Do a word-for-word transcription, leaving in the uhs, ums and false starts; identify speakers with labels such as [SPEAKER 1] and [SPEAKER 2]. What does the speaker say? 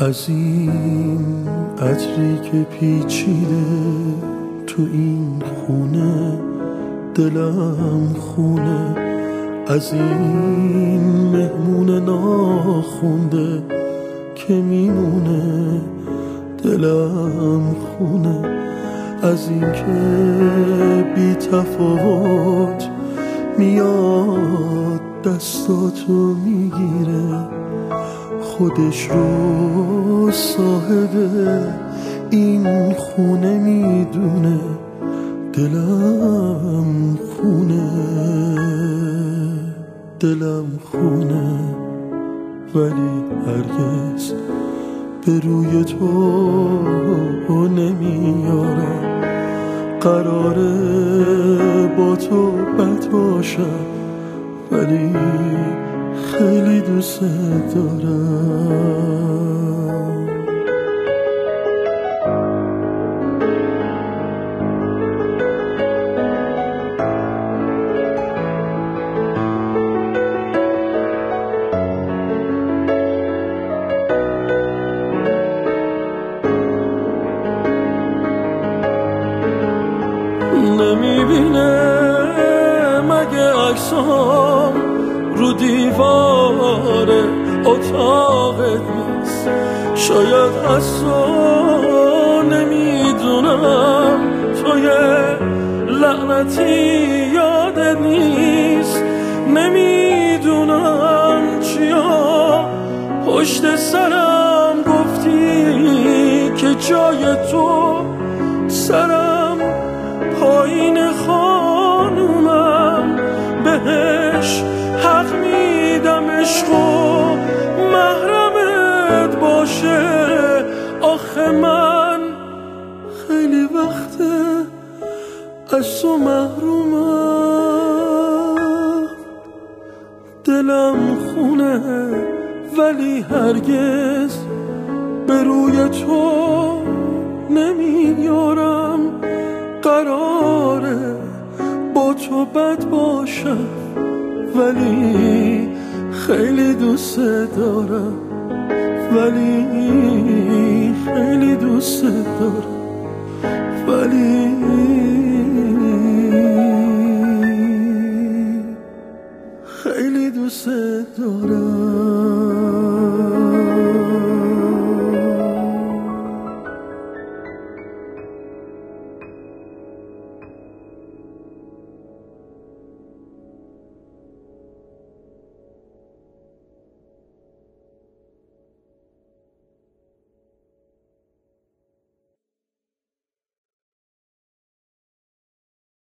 [SPEAKER 1] از این عطری که پیچیده تو این خونه، دلم خونه. از این مهمون ناخونده که میمونه، دلم خونه. از این که بی تفاوت میاد دستاتو میگیره، خودش رو صاحب این خونه میدونه، دلم خونه. دلم خونه ولی هرگز به روی تو نمیارم. قراره با تو بد باشم ولی خیلی دوست دارم. نمیبینه مگه عکسام رو دیوار اتاقت نیست؟ شاید از تو نمیدونم تو یه لعنتی یادت نیست. نمیدونم چیا پشت سرم گفتی که جای تو سرم پایین خانومم. بهش حق میدم عشق و محرمت باشه. آخه من خیلی وقته از تو محرومم. دلم خونه ولی هرگز به روی تو نمیارم. قراره با تو بد باشم ولی خیلی دوست دارم، ولی خیلی دوست دارم، ولی خیلی دوست دارم.